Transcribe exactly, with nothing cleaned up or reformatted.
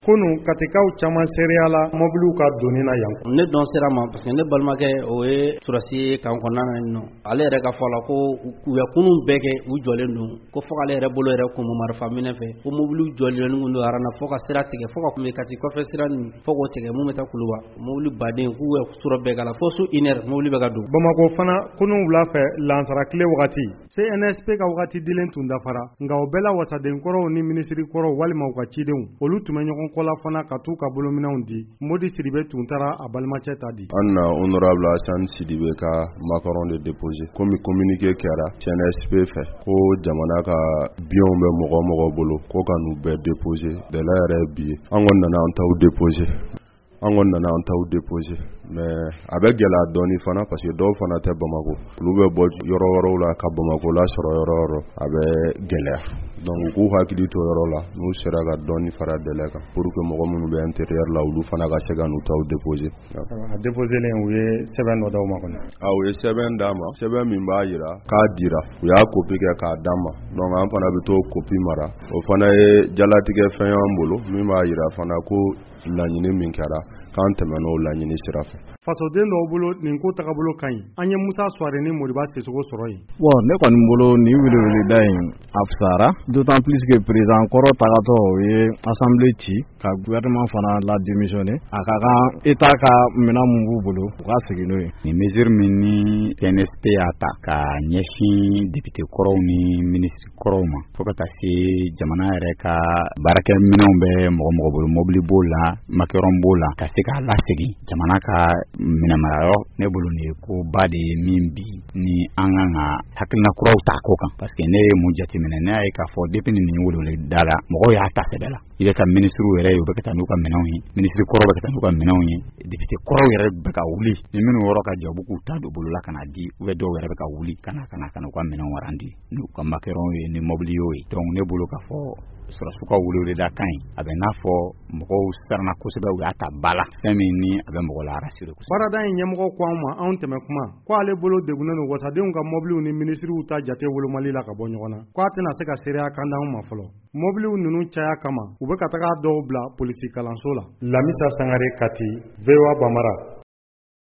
Kunu katikaw caman seereya la mobiliw ka donni na yan. Ne dɔn sera ma parce que ne balimakɛ o ye surasi kan kɔnɔna na nɔ ale yɛrɛ ka fɔ la ko u ya kunun bɛɛ kɛ u jɔlen don ko fo ale yɛrɛ bolo yɛrɛ kun marifa minɛ fɛ ko mobiliw jɔlen kun don arana fo ka sira tigɛ fo ka kun kati kɔfɛ sira nin fo k'o tigɛ mun bɛ taa kuluba mobili baden k'u ya sura bɛɛ kala fo su une heure mobili bɛ ka don. Bamako fana kunun wula fɛ lansara tile wagati C N S P ka wagati dilen tun dafara nka o bɛɛ la wasaden kɔrɔw ni minisiri kɔrɔw walima u ka cidenw olu tun bɛ ɲɔgɔn kɔla fana ka t'u ka bolominɛw di. Modi Sidibe tun taara a balimacɛ ta di. An na honorable Hassan Sidibe ka macaron de déposé komi communiqué kɛra C N S P fɛ ko jamana ka biɲɛw bɛ mɔgɔ mɔgɔ bolo ko ka n'u bɛɛ déposé dɛlɛ yɛrɛ bi ye an kɔni nana an taw déposé an kɔni nana an taw déposé mais a bɛ gɛlɛya dɔɔni fana parce que dɔw fana tɛ Bamako olu bɛ bɔ yɔrɔ wɛrɛw la ka Bamako la sɔrɔ yɔrɔ yɔrɔ a bɛ gɛlɛya donc u k'u hakili to yɔrɔ la n'u sera ka dɔɔni fara dɛlɛ kan pour que mɔgɔ minnu bɛ intérieur la olu fana ka se ka n'u taw déposé. A déposé len u ye sɛbɛn dɔ d'aw ma kɔni. A u ye sɛbɛn d'a ma sɛbɛn min b'a jira k'a dira u y'a copie kɛ k'a d'a ma donc an fana bɛ t'o copie mara o fana ye jalatigɛ fɛn y'an bolo min b'a jira fana ko laɲini min kɛra k'an tɛmɛna o laɲini sira fɛ. Fasoden dɔw bolo nin ko tagabolo ka ɲi an ye Musa Suware ni Modiba Sisoko sɔrɔ yen. Bon ne kɔni bolo nin weleweleda in a fisara d'autant plus que président kɔrɔ tagatɔ o ye assemblée ci ka gouvernement fana la démissionner a ka kan état ka minɛn mun b'u bolo u ka segin n'o ye. Ni mesure min ni C N S P y'a ta ka ɲɛsin député kɔrɔw ni ministre kɔrɔw ma fo ka taa se jamana yɛrɛ ka baarakɛ minɛnw bɛ mɔgɔ mɔgɔ bolo mobili b'o la macaron b'o la ka se k'a lasegin jamana ka minɛmarayɔrɔ ne bolo nin ye ko ba de ye min bi ni an kan ka hakilina kuraw ta ko kan parce que ne ye mun jateminɛ ne y'a ye k'a fɔ depuis nin welewele da la mɔgɔw y'a ta sɛbɛ la i bɛ ka ministre yɛrɛ ye u bɛ ka taa n'u ka minɛnw ye ministre kɔrɔw bɛ ka taa n'u ka minɛnw ye député kɔrɔw yɛrɛ bɛ ka wuli ni minnu yɔrɔ ka jan u bɛ k'u ta don bolola ka na di ou bien dɔw yɛrɛ bɛ ka wuli ka na ka na ka na u ka minɛnw warandi n'u ka macaron ye ni mobili y'o ye donc ne bolo k'a fɔ surasiw ka weleweleda kan ɲi a bɛ n'a fɔ mɔgɔw siranna kosɛbɛ u y'a ta ba la fɛn min ni a bɛ mɔgɔ la rassuré kosɛbɛ. Baarada in ɲɛmɔgɔ ko an ma anw tɛmɛ kuma ko ale bolo degunnen don wasadenw ka mobiliw ni minisiriw ta jate wolomali la ka bɔ ɲɔgɔn na ko a tɛna se ka seereya kan d'anw ma fɔlɔ. Mobiliw ninnu caya kama u bɛ ka taga dɔw bila polisi kalanso la. Lamisa Sangare Kati, V O A Bamara.